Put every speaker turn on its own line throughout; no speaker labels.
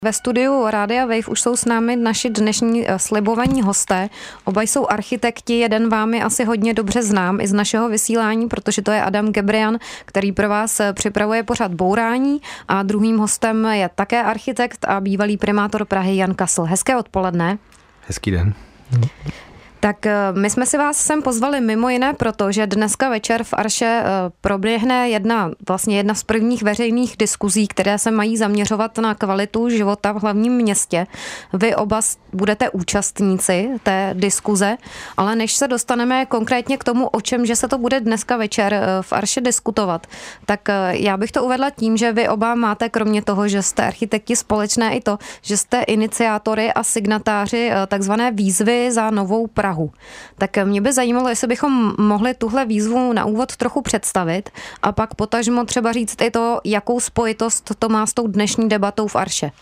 Ve studiu Rádia Wave už jsou s námi naši dnešní slibovaní hosté. Oba jsou architekti, jeden vám je asi hodně dobře znám i z našeho vysílání, protože to je Adam Gebrian, který pro vás připravuje pořad Bourání, a druhým hostem je také architekt a bývalý primátor Prahy Jan Kasl. Hezké odpoledne.
Hezký den.
Tak my jsme si vás sem pozvali mimo jiné proto, že dneska večer v Arše proběhne jedna z prvních veřejných diskuzí, které se mají zaměřovat na kvalitu života v hlavním městě. Vy oba budete účastníci té diskuze, ale než se dostaneme konkrétně k tomu, o čem že se to bude dneska večer v Arše diskutovat, tak já bych to uvedla tím, že vy oba máte kromě toho, že jste architekti, společné i to, že jste iniciátory a signatáři takzvané výzvy za novou Prahu. Tak mě by zajímalo, jestli bychom mohli tuhle výzvu na úvod trochu představit a pak potažmo třeba říct i to, jakou spojitost to má s tou dnešní debatou v Arše.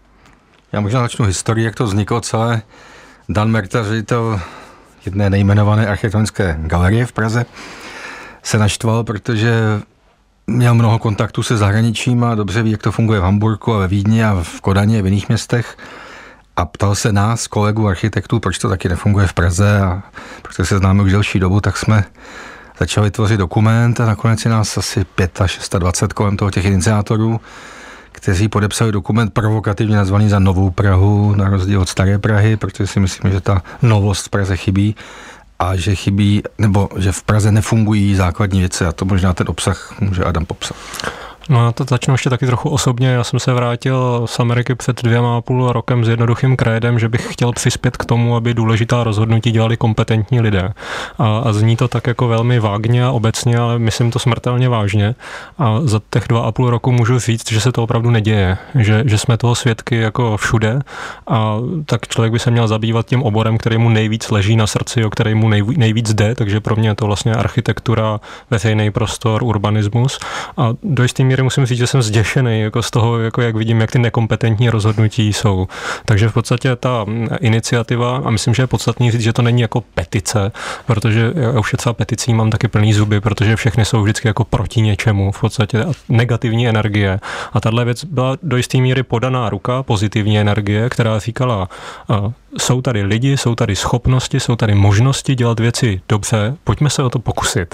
Já možná začnu historii, jak to vzniklo celé. Dan Merta, ředitel jedné nejmenované architektonické galerie v Praze, se naštval, protože měl mnoho kontaktů se zahraničím a dobře ví, jak to funguje v Hamburku a ve Vídni a v Kodani a v jiných městech. A ptal se nás, kolegů architektů, proč to taky nefunguje v Praze, a protože se známe už delší dobu, tak jsme začali tvořit dokument a nakonec je nás asi 25 kolem toho těch iniciátorů, kteří podepsali dokument provokativně nazvaný za Novou Prahu, na rozdíl od Staré Prahy, protože si myslím, že ta novost v Praze chybí a že chybí, nebo že v Praze nefungují základní věci, a to možná ten obsah může Adam popsat.
No, já to začnu ještě taky trochu osobně. Já jsem se vrátil z Ameriky před 2,5 rokem s jednoduchým krédem, že bych chtěl přispět k tomu, aby důležitá rozhodnutí dělali kompetentní lidé. A zní to tak jako velmi vágně a obecně, ale myslím to smrtelně vážně. A za těch 2,5 roku můžu říct, že se to opravdu neděje. Že jsme toho svědky jako všude, a tak člověk by se měl zabývat tím oborem, který mu nejvíc leží na srdci, o který mu nejvíc jde, takže pro mě je to vlastně architektura, veřejný prostor, urbanismus. A do jistý míry musím říct, že jsem zděšený jako z toho, jako jak vidím, jak ty nekompetentní rozhodnutí jsou. Takže v podstatě ta iniciativa, a myslím, že je podstatný říct, že to není jako petice, protože já už třeba peticí mám taky plný zuby, protože všechny jsou vždycky jako proti něčemu, v podstatě negativní energie. A tahle věc byla do jisté míry podaná ruka, pozitivní energie, která říkala, jsou tady lidi, jsou tady schopnosti, jsou tady možnosti dělat věci dobře, pojďme se o to pokusit.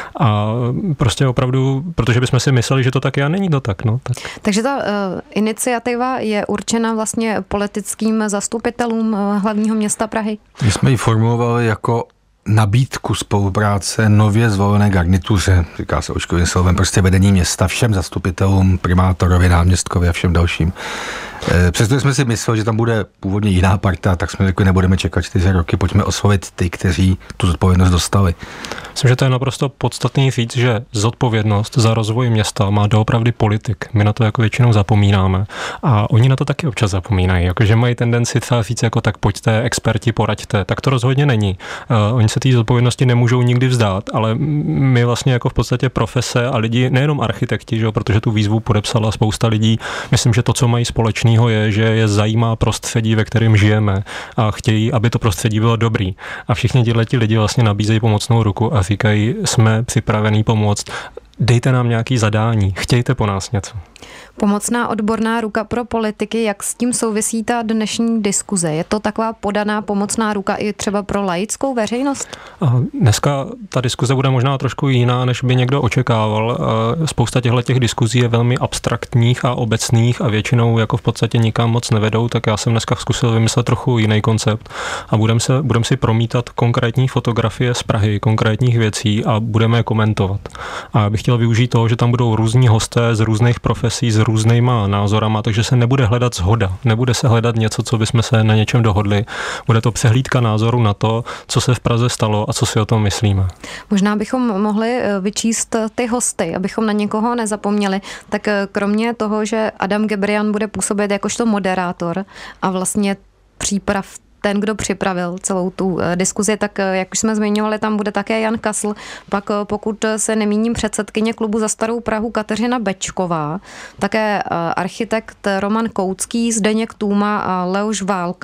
A prostě opravdu, protože bychom si mysleli, že to tak je, a není to tak. No.
Takže ta iniciativa je určena vlastně politickým zastupitelům hlavního města Prahy?
My jsme ji formulovali jako nabídku spolupráce nově zvolené garnituře, říká se očkovým slovem, prostě vedení města, všem zastupitelům, primátorovi, náměstkovi a všem dalším. Přestože jsme si mysleli, že tam bude původně jiná parta, tak jsme řekli, nebudeme čekat 4 roky, pojďme oslovit ty, kteří tu zodpovědnost dostali.
Myslím, že to je naprosto podstatný říct, že zodpovědnost za rozvoj města má doopravdy politik. My na to jako většinou zapomínáme. A oni na to taky občas zapomínají, jakože mají tendenci třeba říct, jako tak pojďte, experti, poraďte. Tak to rozhodně není. Oni se té zodpovědnosti nemůžou nikdy vzdát, ale my vlastně jako v podstatě profese a lidi, nejenom architekti, že, protože tu výzvu podepsala spousta lidí, myslím, že to, co mají společného, je, že je zajímá prostředí, ve kterém žijeme, a chtějí, aby to prostředí bylo dobrý. A všichni ti lidi vlastně nabízejí pomocnou ruku a říkají, jsme připravení pomoct, dejte nám nějaký zadání, chtějte po nás něco.
Pomocná odborná ruka pro politiky, jak s tím souvisí ta dnešní diskuze? Je to taková podaná pomocná ruka i třeba pro laickou veřejnost?
Dneska ta diskuze bude možná trošku jiná, než by někdo očekával. Spousta těch diskuzí je velmi abstraktních a obecných a většinou jako v podstatě nikam moc nevedou, tak já jsem dneska zkusil vymyslet trochu jiný koncept a budeme si promítat konkrétní fotografie z Prahy, konkrétních věcí a budeme je komentovat. A já bych chtěl využít toho, že tam budou různí hosté z různých profesí, s různýma názorama, takže se nebude hledat shoda, nebude se hledat něco, co bychom se na něčem dohodli. Bude to přehlídka názoru na to, co se v Praze stalo a co si o tom myslíme.
Možná bychom mohli vyčíst ty hosty, abychom na někoho nezapomněli. Tak kromě toho, že Adam Gebrian bude působit jakožto moderátor a vlastně příprav ten, kdo připravil celou tu diskuzi, tak jak už jsme zmiňovali, tam bude také Jan Kasl, pak pokud se nemýním předsedkyně klubu Za starou Prahu Kateřina Bečková, také architekt Roman Koucký, Zdeněk Tůma a Leoš Válka.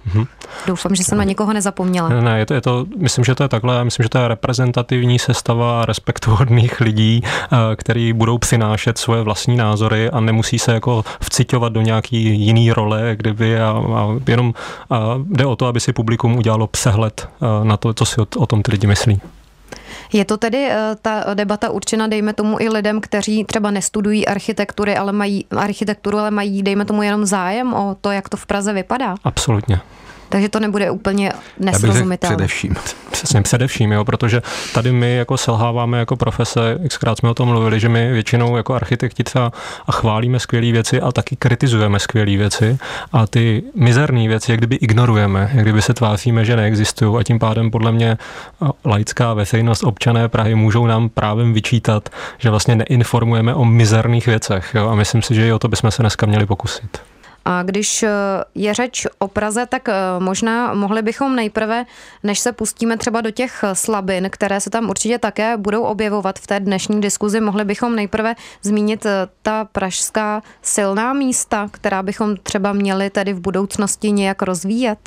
Doufám, že jsem na někoho nezapomněla.
Ne, myslím, že to je takhle. Já myslím, že to je reprezentativní sestava respektuhodných lidí, který budou přinášet svoje vlastní názory a nemusí se jako vciťovat do nějaký jiný role, kdyby a jenom jde o to, aby si publikum udělalo přehled na to, co si o tom ty lidi myslí.
Je to tedy ta debata určena, dejme tomu, i lidem, kteří třeba nestudují architekturu, ale mají, dejme tomu, jenom zájem o to, jak to v Praze vypadá?
Absolutně.
Takže to nebude úplně nesrozumitelné.
Především, jo, protože tady my jako selháváme jako profese, xkrát jsme o tom mluvili, že my většinou jako architekti třeba a chválíme skvělé věci a taky kritizujeme skvělé věci a ty mizerné věci jak kdyby ignorujeme, jak kdyby se tváříme, že neexistují a tím pádem podle mě laická veřejnost, občané Prahy můžou nám právem vyčítat, že vlastně neinformujeme o mizerných věcech, jo, a myslím si, že i o to bychom se dneska měli pokusit.
A když je řeč o Praze, tak možná mohli bychom nejprve, než se pustíme třeba do těch slabin, které se tam určitě také budou objevovat v té dnešní diskuzi, mohli bychom nejprve zmínit ta pražská silná místa, která bychom třeba měli tedy v budoucnosti nějak rozvíjet.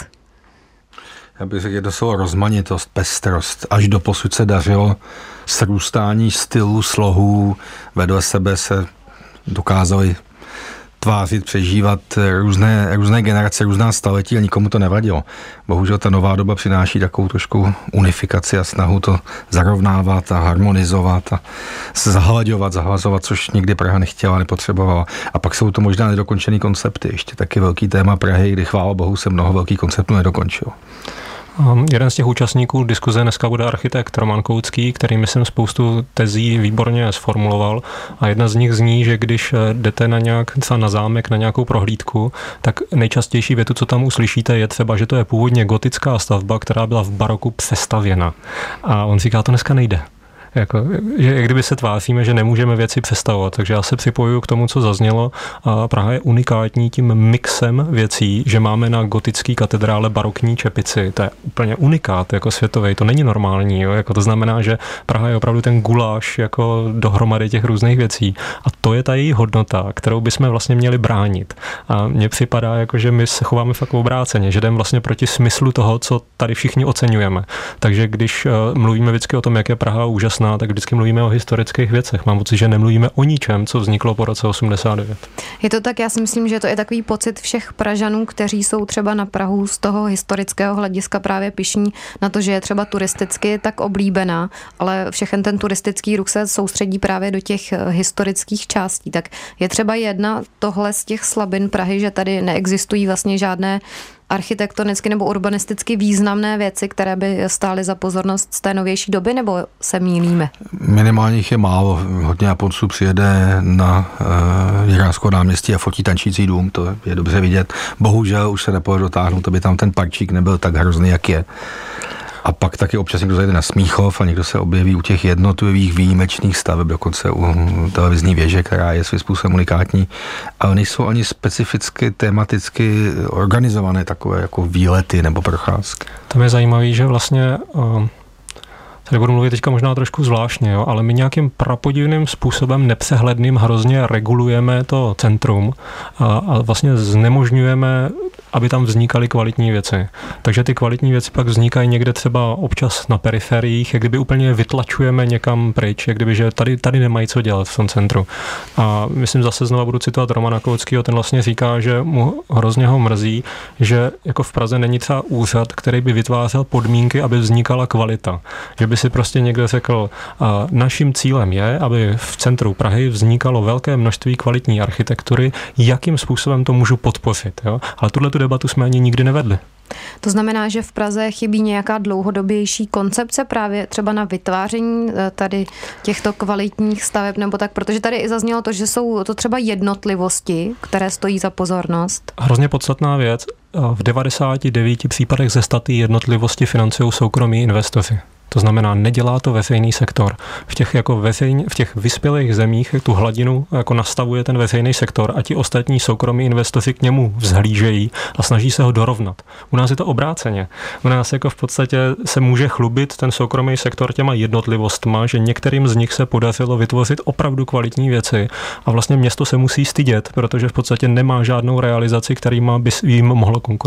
Já bych řekl, že to jsou rozmanitost, pestrost. Až do posud se dařilo srůstání stylů, slohů, vedle sebe se dokázali tvářit, přežívat různé generace, různá staletí a nikomu to nevadilo. Bohužel ta nová doba přináší takovou trošku unifikaci a snahu to zarovnávat a harmonizovat a zahlazovat, což nikdy Praha nechtěla, nepotřebovala. A pak jsou to možná nedokončený koncepty. Ještě taky velký téma Prahy, kdy chvála Bohu se mnoho velkých konceptů nedokončilo.
Jeden z těch účastníků diskuze dneska bude architekt Roman Koucký, který myslím spoustu tezí výborně sformuloval a jedna z nich zní, že když jdete třeba na zámek, na nějakou prohlídku, tak nejčastější větu, co tam uslyšíte, je třeba, že to je původně gotická stavba, která byla v baroku přestavěna. A on říká, to dneska nejde. Že kdyby se tváříme, že nemůžeme věci přestavovat. Takže já se připojuju k tomu, co zaznělo. A Praha je unikátní tím mixem věcí, že máme na gotické katedrále barokní čepici. To je úplně unikát jako světový. To není normální. Jo? To znamená, že Praha je opravdu ten guláš jako dohromady těch různých věcí. A to je ta její hodnota, kterou bychom vlastně měli bránit. A mně připadá, že my se chováme fakt obráceně, že jdeme vlastně proti smyslu toho, co tady všichni oceňujeme. Takže když mluvíme vždycky o tom, jak je Praha úžasná, tak vždycky mluvíme o historických věcech. Mám pocit, že nemluvíme o ničem, co vzniklo po roce 89.
Je to tak, já si myslím, že to je takový pocit všech Pražanů, kteří jsou třeba na Prahu z toho historického hlediska právě pyšní na to, že je třeba turisticky tak oblíbená, ale všechen ten turistický ruch se soustředí právě do těch historických částí. Tak je třeba jedna tohle z těch slabin Prahy, že tady neexistují vlastně žádné architektonicky nebo urbanisticky významné věci, které by stály za pozornost z té novější doby, nebo se mýlíme?
Minimálně jich je málo. Hodně Japonců přijede na Jiránského náměstí a fotí tančící dům, to je dobře vidět. Bohužel už se nepovede dotáhnout, aby tam ten parčík nebyl tak hrozný, jak je. A pak taky občas někdo zajde na Smíchov a někdo se objeví u těch jednotlivých výjimečných staveb, dokonce u televizní věže, která je svým způsobem unikátní, ale nejsou ani specificky, tematicky organizované takové jako výlety nebo procházky.
Tam je zajímavý, že vlastně tady budu mluvit teďka možná trošku zvláštně, jo, ale my nějakým prapodivným způsobem nepřehledným hrozně regulujeme to centrum a vlastně znemožňujeme, aby tam vznikaly kvalitní věci. Takže ty kvalitní věci pak vznikají někde třeba občas na periferiích, jak kdyby úplně vytlačujeme někam pryč, jak kdyby, že tady nemají co dělat v tom centru. A myslím, zase znova budu citovat Romana Kouckýho, ten vlastně říká, že mu hrozně ho mrzí, že jako v Praze není třeba úřad, který by vytvářel podmínky, aby vznikala kvalita. Že by si prostě někdo řekl, naším cílem je, aby v centru Prahy vznikalo velké množství kvalitní architektury, jakým způsobem to můžu podpořit. Jo? Ale tuhle debatu jsme ani nikdy nevedli.
To znamená, že v Praze chybí nějaká dlouhodobější koncepce právě třeba na vytváření tady těchto kvalitních staveb, nebo tak, protože tady i zaznělo to, že jsou to třeba jednotlivosti, které stojí za pozornost.
Hrozně podstatná věc. V 99 případech ze 100 jednotlivosti financují soukromí investoři. To znamená, nedělá to veřejný sektor. V těch vyspělých zemích tu hladinu jako nastavuje ten veřejný sektor a ti ostatní soukromí investoři k němu vzhlížejí a snaží se ho dorovnat. U nás je to obráceně. U nás jako v podstatě se může chlubit ten soukromý sektor těma jednotlivostma, že některým z nich se podařilo vytvořit opravdu kvalitní věci a vlastně město se musí stydět, protože v podstatě nemá žádnou realizaci, kterýma by jim mohlo konkurovat.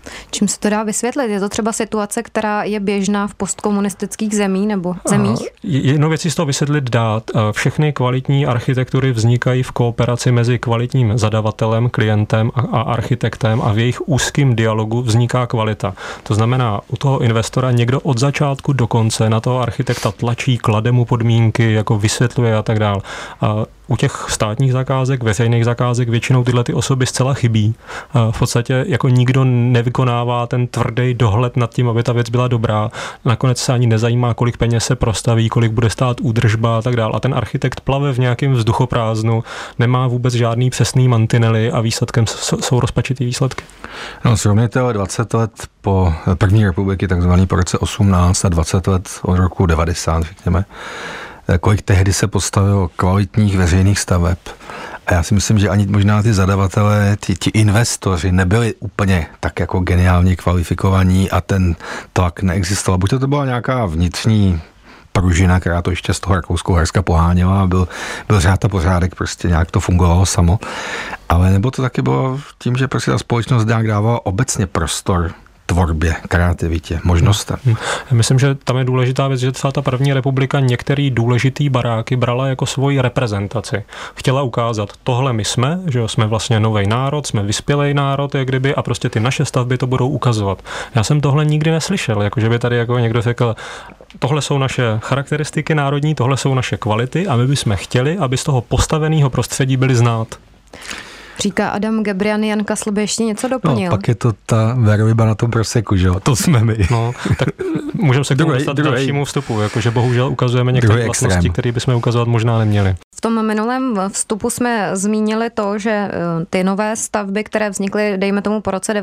Čím se to dá vysvětlit? Je to třeba situace, která je běžná v postkomunistických zemích nebo zemích?
Jednou věcí z toho vysvětlit dát. Všechny kvalitní architektury vznikají v kooperaci mezi kvalitním zadavatelem, klientem a architektem a v jejich úzkým dialogu vzniká kvalita. To znamená, u toho investora někdo od začátku do konce na toho architekta tlačí, klade mu podmínky, jako vysvětluje a tak dále. U těch státních zakázek, veřejných zakázek většinou tyhle ty osoby zcela chybí. V podstatě jako nikdo nevykonává ten tvrdý dohled nad tím, aby ta věc byla dobrá. Nakonec se ani nezajímá, kolik peněz se prostaví, kolik bude stát údržba a tak dále. A ten architekt plave v nějakém vzduchoprázdnu, nemá vůbec žádný přesný mantinely a výsledkem jsou rozpačitý výsledky.
No, srovnejte 20 let po první republiky, takzvaný po roce 18 a 20 let od roku 90, řekněme. Kolik tehdy se postavilo kvalitních veřejných staveb. A já si myslím, že ani možná ty zadavatelé, ti investoři nebyli úplně tak jako geniálně kvalifikovaní a ten tlak neexistoval. Buď to byla nějaká vnitřní pružina, která to ještě z toho Rakouska poháněla a byl řád a pořádek, prostě nějak to fungovalo samo. Ale nebo to taky bylo tím, že prostě ta společnost nějak dávala obecně prostor tvorbě, kreativitě, možnostem.
Já myslím, že tam je důležitá věc, že třeba ta první republika některý důležitý baráky brala jako svoji reprezentaci. Chtěla ukázat, tohle my jsme, že jsme vlastně nový národ, jsme vyspělej národ, jak kdyby, a prostě ty naše stavby to budou ukazovat. Já jsem tohle nikdy neslyšel, jakože by tady jako někdo řekl, tohle jsou naše charakteristiky národní, tohle jsou naše kvality a my bychom chtěli, aby z toho postaveného prostředí byli znát.
Říká Adam Gebrian, Jan Kasl by ještě něco doplnil.
No, pak je to ta verviba na tom proseku, že jo? To jsme my.
No, tak můžeme se k tomu dostat dalšímu vstupu, jakože bohužel ukazujeme některé vlastnosti, které bychom ukazovat možná neměli. V
tom minulém vstupu jsme zmínili to, že ty nové stavby, které vznikly, dejme tomu po roce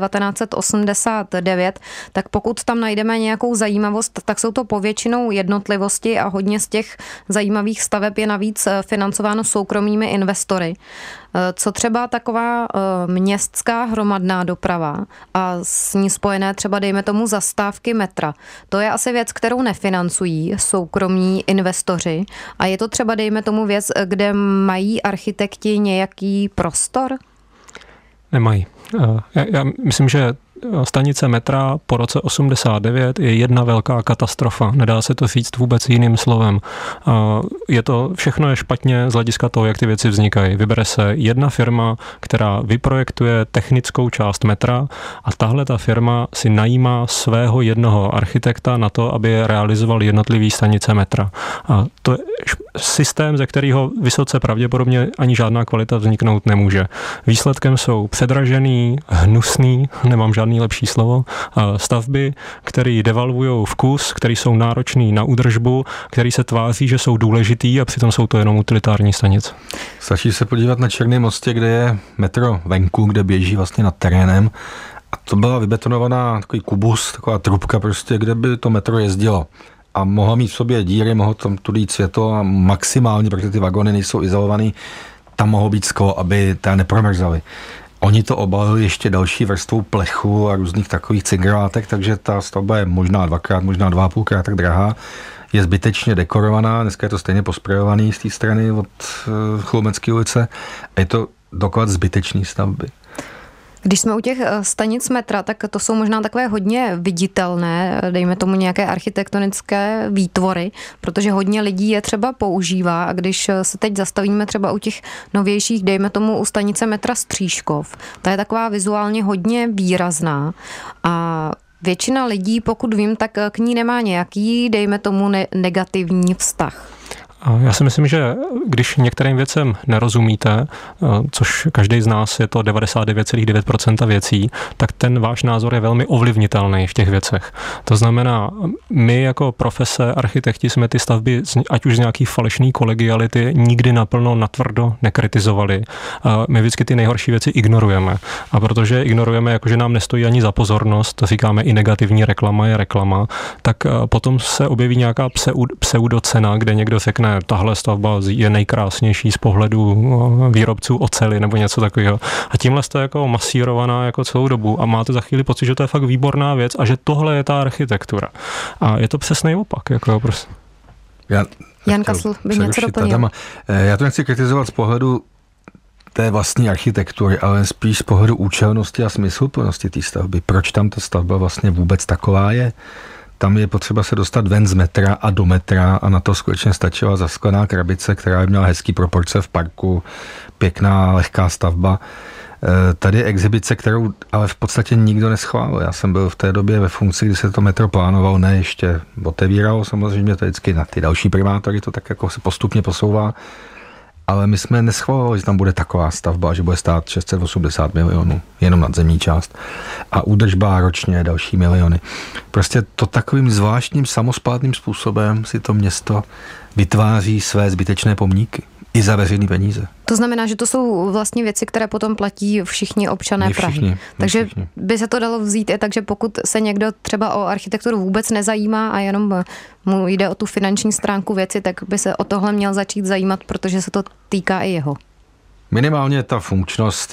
1989, tak pokud tam najdeme nějakou zajímavost, tak jsou to povětšinou jednotlivosti a hodně z těch zajímavých staveb je navíc financováno soukromými investory. Co třeba taková městská hromadná doprava a s ní spojené třeba dejme tomu zastávky metra. To je asi věc, kterou nefinancují soukromí investoři a je to třeba dejme tomu věc, kde mají architekti nějaký prostor?
Nemají. Já myslím, že stanice metra po roce 89 je jedna velká katastrofa. Nedá se to říct vůbec jiným slovem. Všechno je špatně z hlediska toho, jak ty věci vznikají. Vybere se jedna firma, která vyprojektuje technickou část metra a tahle ta firma si najímá svého jednoho architekta na to, aby realizoval jednotlivý stanice metra. A to je systém, ze kterého vysoce pravděpodobně ani žádná kvalita vzniknout nemůže. Výsledkem jsou předražený, hnusný, nemám žádný lepší slovo, stavby, které devalvují vkus, které jsou náročný na údržbu, které se tváří, že jsou důležitý a přitom jsou to jenom utilitární stanice.
Stačí se podívat na Černém mostě, kde je metro venku, kde běží vlastně nad terénem a to byla vybetonovaná takový kubus, taková trubka prostě, kde by to metro jezdilo. A mohlo mít v sobě díry, mohlo tam tudy jít světlo a maximálně, protože ty vagony nejsou izolovaný, tam mohlo být sklo, aby ta nepromrzaly. Oni to obalili ještě další vrstvou plechu a různých takových cingrátek, takže ta stavba je možná dvakrát, možná 2,5krát tak drahá. Je zbytečně dekorovaná, dneska je to stejně posprejovaný z té strany od Chloumecké ulice a je to doklad zbytečný stavby.
Když jsme u těch stanic metra, tak to jsou možná takové hodně viditelné, dejme tomu nějaké architektonické výtvory, protože hodně lidí je třeba používá a když se teď zastavíme třeba u těch novějších, dejme tomu u stanice metra Stříškov, ta je taková vizuálně hodně výrazná a většina lidí, pokud vím, tak k ní nemá nějaký, dejme tomu, negativní vztah.
Já si myslím, že když některým věcem nerozumíte, což každý z nás je to 99,9% věcí, tak ten váš názor je velmi ovlivnitelný v těch věcech. To znamená, my jako profese architekti jsme ty stavby, ať už z nějaký falešný kolegiality, nikdy naplno, natvrdo nekritizovali. My vždycky ty nejhorší věci ignorujeme. A protože ignorujeme, jakože nám nestojí ani za pozornost, to říkáme i negativní reklama je reklama, tak potom se objeví nějaká pseudocena, kde někdo řekne, tahle stavba je nejkrásnější z pohledu výrobců oceli nebo něco takového. A tímhle jste jako masírovaná jako celou dobu a máte za chvíli pocit, že to je fakt výborná věc a že tohle je ta architektura. A je to přesný opak. Jako prostě.
Jan Kasl by něco doplnil.
Já to nechci kritizovat z pohledu té vlastní architektury, ale spíš z pohledu účelnosti a smysluplnosti té stavby. Proč tam ta stavba vlastně vůbec taková je? Tam je potřeba se dostat ven z metra a do metra a na to skutečně stačila zasklená krabice, která měla hezký proporce v parku, pěkná, lehká stavba. Tady je exibice, kterou ale v podstatě nikdo neschválil. Já jsem byl v té době ve funkci, kdy se to metro plánovalo, ne ještě otevíralo, samozřejmě to vždycky na ty další primátory to tak jako se postupně posouvá, ale my jsme neschvalovali, že tam bude taková stavba, že bude stát 680 milionů, jenom nadzemní část. A údržba ročně další miliony. Prostě to takovým zvláštním samospádným způsobem si to město vytváří své zbytečné pomníky. I za veřejné peníze.
To znamená, že to jsou vlastně věci, které potom platí všichni občané Prahy. Takže by se to dalo vzít i tak, že pokud se někdo třeba o architekturu vůbec nezajímá a jenom mu jde o tu finanční stránku věci, tak by se o tohle měl začít zajímat, protože se to týká i jeho.
Minimálně ta funkčnost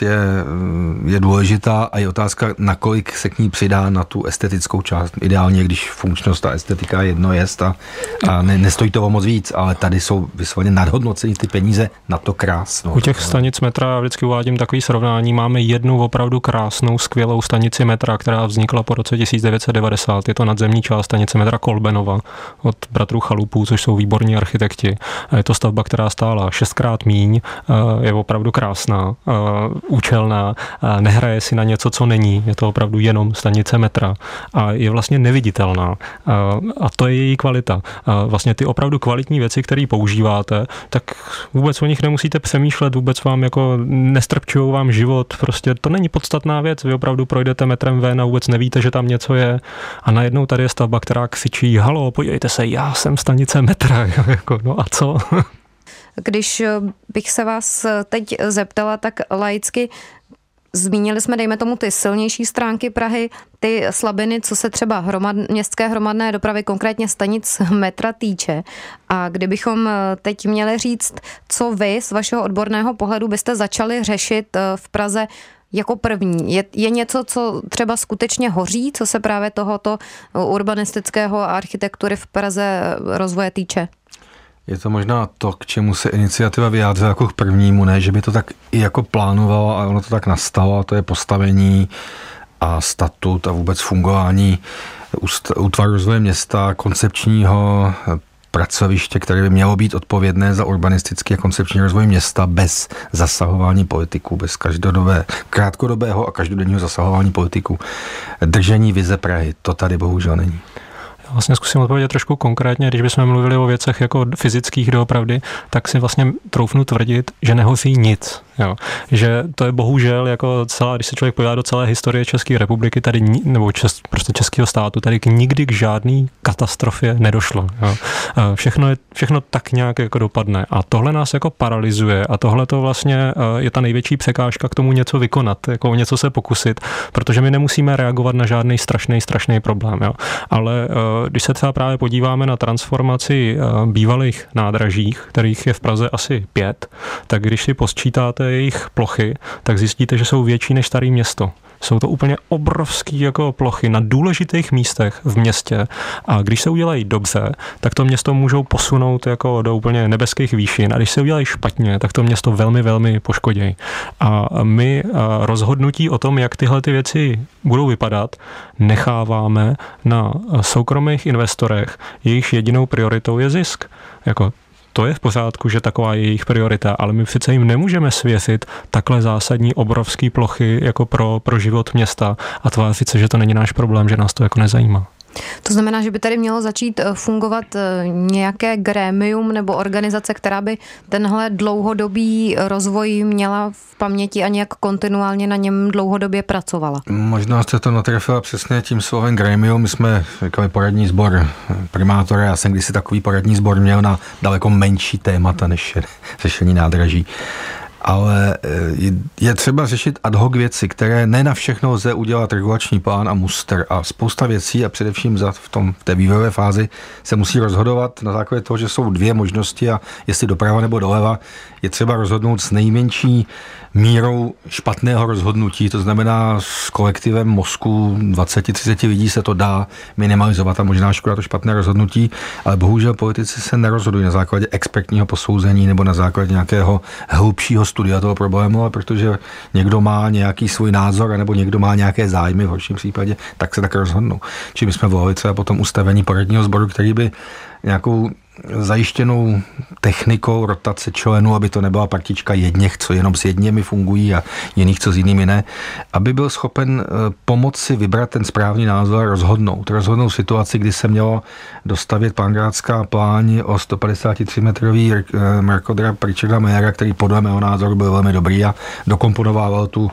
je důležitá a je otázka, nakolik se k ní přidá na tu estetickou část. Ideálně, když funkčnost a estetika jedno jest a nestojí to o moc víc, ale tady jsou vysloveně nadhodnocení ty peníze na to krásno.
U těch stanic metra vždycky uvádím takový srovnání. Máme jednu opravdu krásnou, skvělou stanici metra, která vznikla po roce 1990. Je to nadzemní část stanice metra Kolbenova od bratrů Chalupů, což jsou výborní architekti. Je to stavba, která stála 6krát míň, je opravdu krásná, účelná, nehraje si na něco, co není. Je to opravdu jenom stanice metra a je vlastně neviditelná. A to je její kvalita. Vlastně ty opravdu kvalitní věci, které používáte, tak vůbec o nich nemusíte přemýšlet, vůbec vám jako nestrpčujou vám život. Prostě to není podstatná věc. Vy opravdu projdete metrem ven a vůbec nevíte, že tam něco je. A najednou tady je stavba, která křičí: halo, podívejte se, já jsem stanice metra. Jako, no a co?
Když bych se vás teď zeptala, tak laicky, zmínili jsme, dejme tomu, ty silnější stránky Prahy, ty slabiny, co se třeba městské hromadné dopravy, konkrétně stanic metra týče. A kdybychom teď měli říct, co vy z vašeho odborného pohledu byste začali řešit v Praze jako první. Je něco, co třeba skutečně hoří, co se právě tohoto urbanistického a architektury v Praze rozvoje týče?
Je to možná to, k čemu se iniciativa vyjádřila jako k prvnímu, ne, že by to tak i jako plánovalo a ono to tak nastalo, a to je postavení a statut a vůbec fungování útvaru rozvoje města, koncepčního pracoviště, které by mělo být odpovědné za urbanistický a koncepční rozvoj města bez zasahování politiků, bez krátkodobého a každodenního zasahování politiků. Držení vize Prahy, to tady bohužel není.
Vlastně zkusím odpovědět trošku konkrétně, když bychom mluvili o věcech jako fyzických doopravdy, tak si vlastně troufnu tvrdit, že nehoří nic. Jo. Že to je bohužel jako když se člověk podívá do celé historie České republiky, tady, nebo prostě českého státu, tady nikdy k žádný katastrofě nedošlo. Jo. Všechno tak nějak jako dopadne. A tohle nás jako paralyzuje a tohle to vlastně je ta největší překážka k tomu něco vykonat, jako něco se pokusit, protože my nemusíme reagovat na žádný strašný problém. Jo. Ale když se třeba právě podíváme na transformaci bývalých nádražích, kterých je v Praze asi 5, tak když si posčítáte jejich plochy, tak zjistíte, že jsou větší než staré město. Jsou to úplně obrovský jako plochy na důležitých místech v městě a když se udělají dobře, tak to město můžou posunout jako do úplně nebeských výšin a když se udělají špatně, tak to město velmi, velmi poškodí. A my rozhodnutí o tom, jak tyhle ty věci budou vypadat, necháváme na soukromých investorech, jejichž jedinou prioritou je zisk. Jako to je v pořádku, že taková je jejich priorita, ale my přece jim nemůžeme svěřit takhle zásadní obrovský plochy jako pro život města a tvářit se, že to není náš problém, že nás to jako nezajímá.
To znamená, že by tady mělo začít fungovat nějaké grémium nebo organizace, která by tenhle dlouhodobý rozvoj měla v paměti a nějak kontinuálně na něm dlouhodobě pracovala. Možná
jste to natrefila přesně tím slovem grémium. My jsme říkali poradní sbor primátora. Já jsem kdysi takový poradní sbor měl na daleko menší témata než řešení nádraží. Ale je třeba řešit ad hoc věci, které ne na všechno lze udělat regulační plán a muster a spousta věcí a především v té vývojové fázi se musí rozhodovat na základě toho, že jsou dvě možnosti a jestli doprava nebo doleva, je třeba rozhodnout s nejmenší mírou špatného rozhodnutí, to znamená s kolektivem mozku 20-30 lidí se to dá minimalizovat a možná škoda to špatné rozhodnutí, ale bohužel politici se nerozhodují na základě expertního posouzení nebo na základě nějakého hlubšího studia toho problému, ale protože někdo má nějaký svůj názor nebo někdo má nějaké zájmy v horším případě, tak se tak rozhodnou. Čili my jsme volali třeba potom ustavení poradního sboru, který by nějakou zajištěnou technikou rotace členů, aby to nebyla partička jedněch, co jenom s jedněmi fungují a jiných, co s jinými ne, aby byl schopen pomoci vybrat ten správný názor a rozhodnout situaci, kdy se mělo dostavět Pangrátská pláň o 153-metrový mrakodrap Richarda Mayera, který podle mého názoru byl velmi dobrý a dokomponovával tu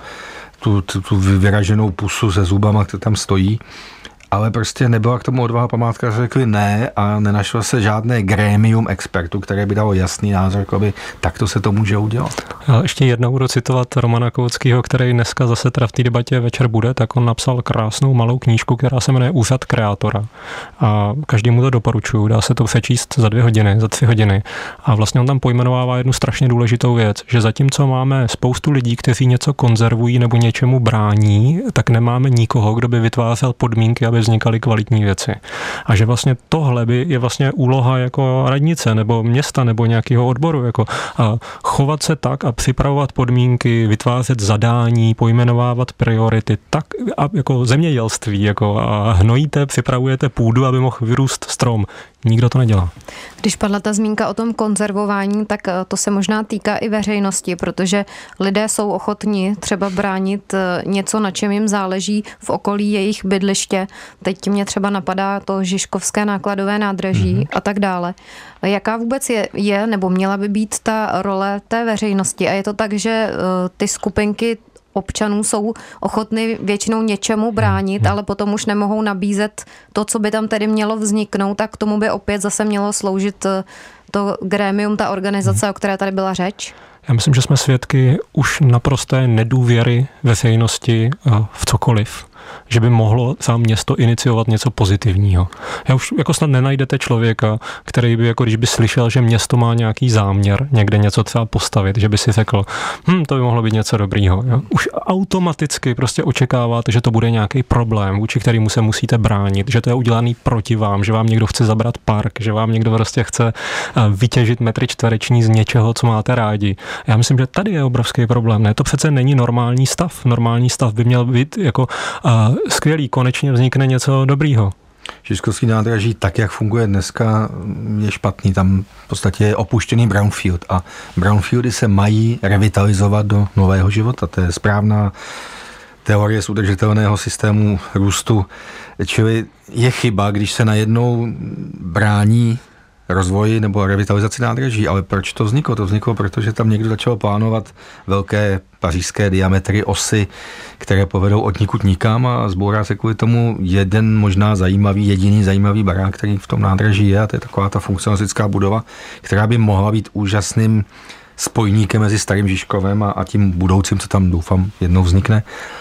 vyraženou pusu se zubama, která tam stojí. Ale prostě nebyla k tomu odvaha památkáři, řekli ne a nenašlo se žádné grémium expertů, které by dalo jasný názor, jakoby takto se to může udělat.
Já ještě jednou budu citovat Romana Kovockýho, který dneska zase teda v té debatě večer bude, tak on napsal krásnou malou knížku, která se jmenuje Úřad kreátora. A každému to doporučuju, dá se to přečíst za 2 hodiny, za 3 hodiny. A vlastně on tam pojmenovává jednu strašně důležitou věc, že zatímco máme spoustu lidí, kteří něco konzervují nebo něčemu brání, tak nemáme nikoho, kdo by vytvářel podmínky, aby vznikaly kvalitní věci. A že vlastně tohle by je vlastně úloha jako radnice nebo města nebo nějakého odboru, jako chovat se tak a připravovat podmínky, vytvářet zadání, pojmenovávat priority, tak a jako zemědělství, jako a hnojíte, připravujete půdu, aby mohl vyrůst strom. Nikdo to nedělá.
Když padla ta zmínka o tom konzervování, tak to se možná týká i veřejnosti, protože lidé jsou ochotni třeba bránit něco, na čem jim záleží v okolí jejich bydliště. Teď mě třeba napadá to Žižkovské nákladové nádraží a tak dále. Jaká vůbec je nebo měla by být ta role té veřejnosti? A je to tak, že ty skupinky občanů jsou ochotny většinou něčemu bránit, ale potom už nemohou nabízet to, co by tam tedy mělo vzniknout, tak k tomu by opět zase mělo sloužit to grémium, ta organizace, o které tady byla řeč?
Já myslím, že jsme svědky už naprosté nedůvěry veřejnosti v cokoliv, že by mohlo sám město iniciovat něco pozitivního. Já už jako snad nenajdete člověka, který by, jako když by slyšel, že město má nějaký záměr někde něco třeba postavit, že by si řekl, to by mohlo být něco dobrýho. Jo? Už automaticky prostě očekáváte, že to bude nějaký problém, vůči kterému se musíte bránit, že to je udělaný proti vám, že vám někdo chce zabrat park, že vám někdo prostě chce vytěžit metry čtvereční z něčeho, co máte rádi. Já myslím, že tady je obrovský problém. Ne, to přece není normální stav. Normální stav by měl být jako skvělý, konečně vznikne něco dobrýho.
Žižkovský nádraží, tak jak funguje dneska, je špatný. Tam v podstatě je opuštěný brownfield a brownfieldy se mají revitalizovat do nového života. To je správná teorie z udržitelného systému růstu. Čili je chyba, když se najednou brání rozvoji nebo revitalizaci nádraží, ale proč to vzniklo? To vzniklo, protože tam někdo začal plánovat velké pařížské diametry osy, které povedou odnikud nikam a zbourá se kvůli tomu jeden možná jediný zajímavý barák, který v tom nádraží je, a to je taková ta funkcionalistická budova, která by mohla být úžasným spojníkem mezi starým Žižkovem a tím budoucím, co tam doufám jednou vznikne.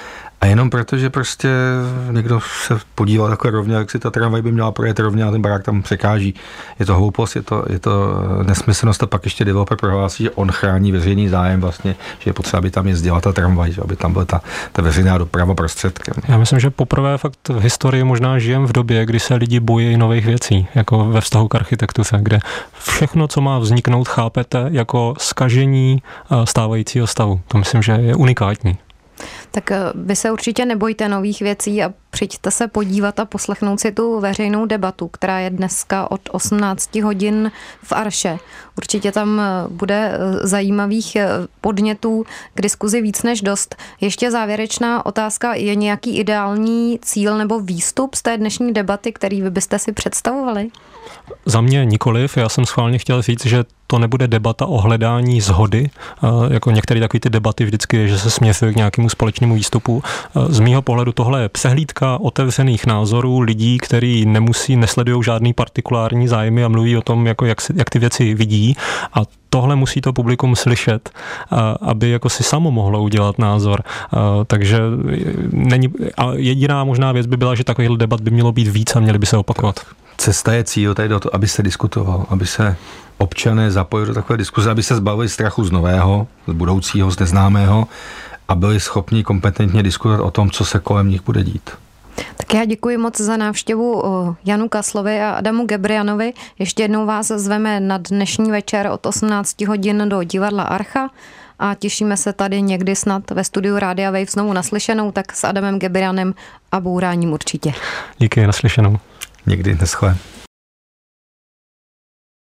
A jenom proto, že prostě někdo se podíval takhle rovně, jak si ta tramvaj by měla projet rovně a ten barák tam překáží. Je to hloupost, je to nesmyslnost a pak ještě developer prohlásí, že on chrání veřejný zájem vlastně, že je potřeba, aby tam jezdila ta tramvaj, že aby tam byla ta veřejná doprava prostředkem.
Já myslím, že poprvé fakt v historii možná žijeme v době, kdy se lidi bojí nových věcí, jako ve vztahu k architektuře, kde všechno, co má vzniknout, chápete jako zkažení stávajícího stavu. To myslím, že je unikátní.
Tak vy se určitě nebojte nových věcí a přijďte se podívat a poslechnout si tu veřejnou debatu, která je dneska od 18 hodin v Arše. Určitě tam bude zajímavých podnětů k diskuzi víc než dost. Ještě závěrečná otázka, je nějaký ideální cíl nebo výstup z té dnešní debaty, který vy byste si představovali?
Za mě nikoliv. Já jsem schválně chtěl říct, že to nebude debata o hledání shody, jako některé takové ty debaty vždycky je, že se směřuje k nějakému společnému výstupu. Z mýho pohledu tohle je přehlídka otevřených názorů lidí, kteří nesledují žádný partikulární zájmy a mluví o tom, jak ty věci vidí, a tohle musí to publikum slyšet, aby jako si samo mohlo udělat názor. Takže jediná možná věc by byla, že takovýhle debat by mělo být víc a měly by se opakovat.
Cesta je cíl tady do toho, aby se diskutoval, aby se občané zapojili do takové diskuze, aby se zbavili strachu z nového, z budoucího, z neznámého a byli schopni kompetentně diskutovat o tom, co se kolem nich bude dít.
Tak já děkuji moc za návštěvu Janu Kaslovi a Adamu Gebrianovi. Ještě jednou vás zveme na dnešní večer od 18 hodin do divadla Archa a těšíme se tady někdy snad ve studiu Rádia Wave znovu naslyšenou, tak s Adamem Gebiranem a bouráním určitě.
Díky, naslyšenou.
Někdy, naschle.